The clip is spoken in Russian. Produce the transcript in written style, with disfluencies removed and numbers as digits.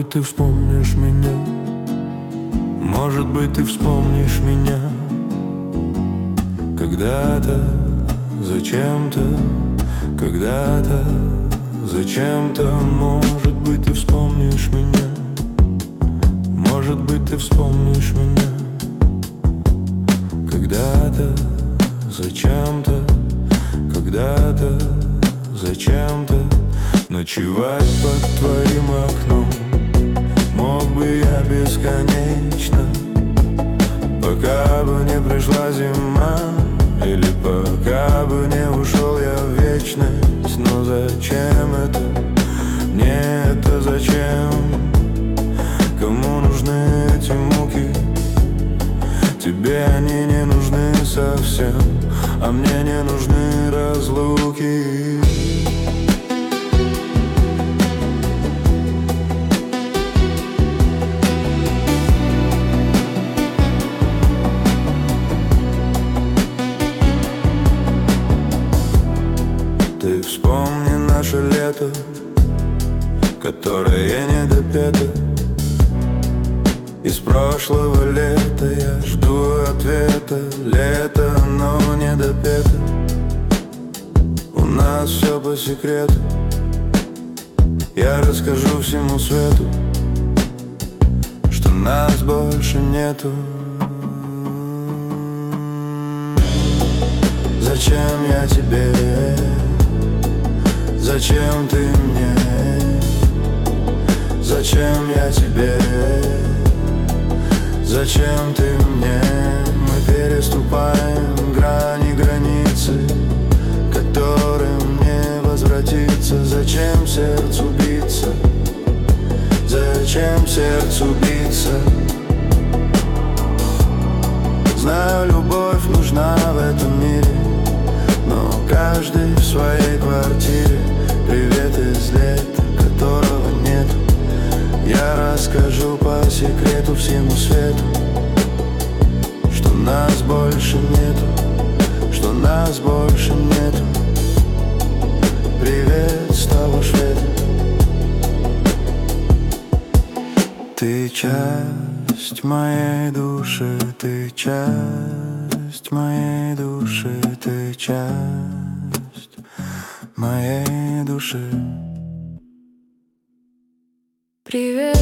быть, ты вспомнишь меня. Может быть, ты вспомнишь меня. Когда-то, зачем-то, когда-то, зачем-то. Может быть, ты вспомнишь меня. Может быть, ты вспомнишь меня. Когда-то, зачем-то, когда-то, зачем-то. Ночевать под твоим окном мог бы я бесконечно, пока бы не пришла зима, или пока бы не ушел я в вечность. Но зачем это? Мне это зачем? Кому нужны эти муки? Тебе они не нужны совсем, а мне не нужны разлуки. Ты вспомни наше лето, которое не допето. Из прошлого лета я жду ответа. Лето, но не допето. У нас все по секрету. Я расскажу всему свету, что нас больше нету. Зачем я тебе? Зачем ты мне? Зачем я тебе? Зачем ты мне? Мы переступаем грани, границы, которым не возвратиться. Зачем сердцу биться? Зачем сердцу биться? Знаю, любовь нужна в этом мире, но каждый в своей квартире. Привет из лета, которого нету. Я расскажу по секрету всему свету, что нас больше нету, что нас больше нету. Привет с того света. Ты часть моей души, ты часть моей души, ты часть моей души. Привет.